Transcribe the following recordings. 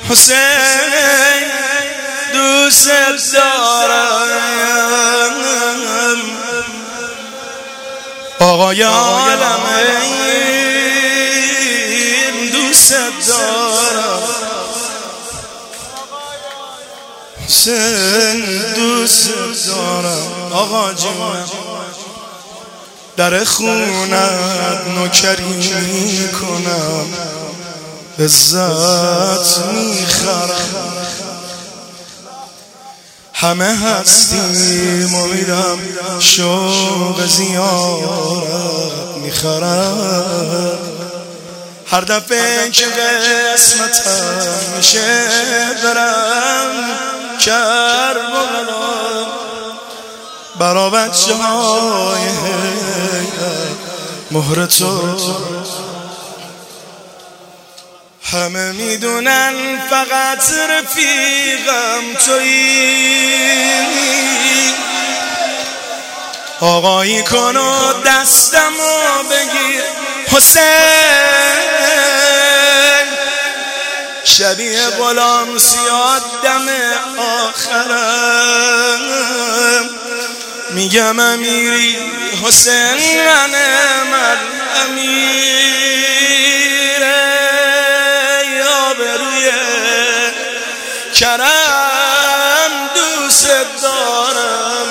حسین دوست دارم، آقای عالمین دوست دارم، حسین دوست دارم. آقا جون در خونت نوکری کنم، عزت میخرم، همه هستیم امیدم شوق زیارت میخرم. هر دفعه که قسمتم میشه برم کربلا، برا بچه های مهر تو. همه میدونن فقط رفیقم تویی، آقایی کن و دستمو بگیر حسین، شبیه غلام سیاد دم آخرم، میگم امیری حسین منم امیره، یا بروی کرم دوست دارم،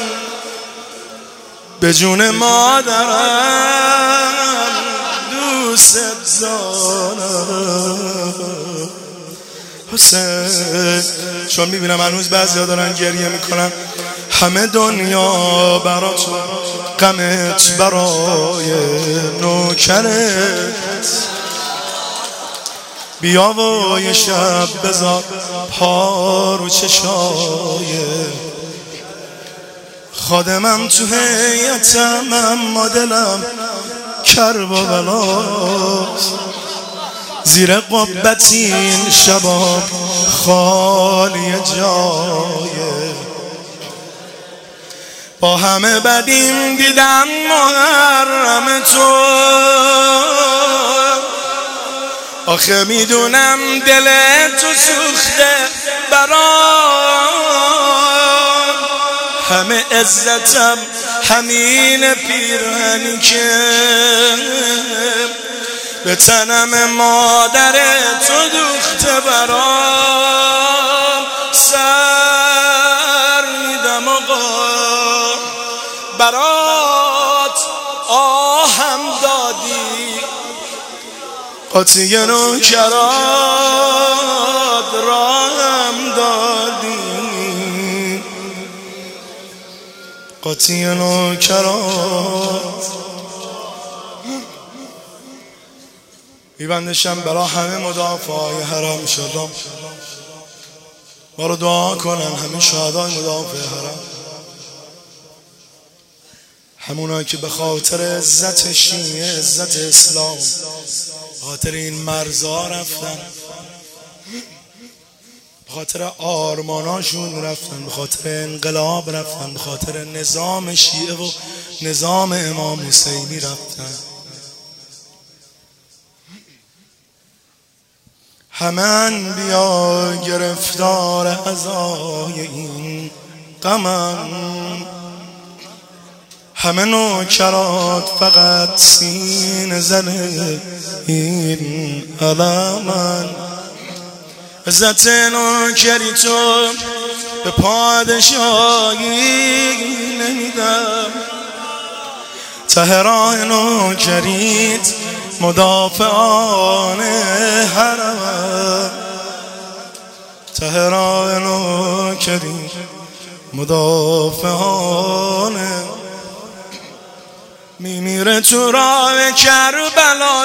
به جون مادرم دوست دارم. حسین چون میبینم هنوز بعضیا دارن گریه میکنن، همه دنیا برا تو، غمت برای نوکرت، بیا و یه شب بذار پا رو چشای خادمم تو هیئتم، اما دلم کربلاست، زیر قبت این شباب خالی جایه، با همه بدیم دیدم محرم تو، آخه میدونم دل تو سوخته برام، همه عزتم همین پیرهنی که به تنم مادر تو دوخته برام، سر میدم آقا برات آهم دادی، قاطی نوکرات راهم دادی، قاطی نوکرات. میبندشم برای همه مدافعای حرم، انشالله ما رو دعا کنن، همه شهدای مدافع حرم، همونایی که به خاطر عزت شیعه، عزت اسلام، خاطر این مرزا رفتن، به خاطر آرماناشون رفتن، به خاطر انقلاب رفتن، به خاطر نظام شیعه و نظام امام حسینی رفتن. همه انبیا گرفتار عزای این غمن، همه نوکرات فقط سینه زن این علمن، عزت نوکری تو به پادشاهی نمیدم، ته راه نوکریت مدافعان حرم، ته راه نوکری مدافعان، میمیره تو راه کربلا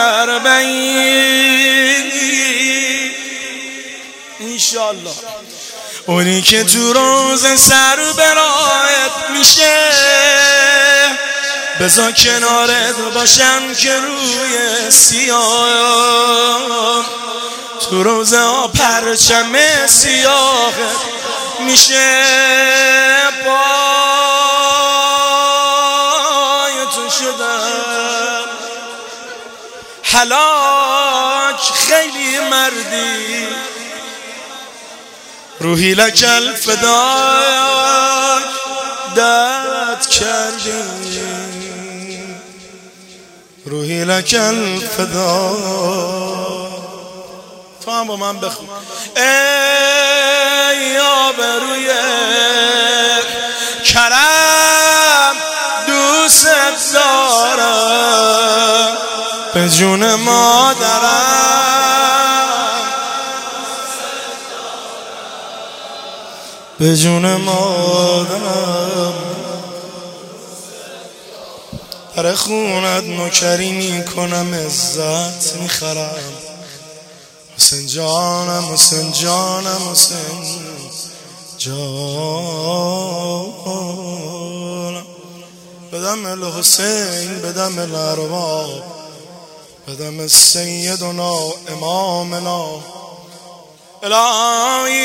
اربعین انشالله، اونی که تو روز سر برایت میشه، بذار کنارت باشم که روی سیاه، تو روزه پرچم سیاه میشه، پای تو شدم هلاک، خیلی مردی روحی لک الفداک داد کردیم، روحی لک الفداک. تو هم با من بخون. ای آبروی کرم دوست دارم، به جون مادرم، به جون مادرم. در خونت نوکری میکنم، عزت میخرم. حسین جانم، حسین جانم، حسین جانم. بدم الحسین، بدم الارباب، بدم سیدنا امامنا. الهی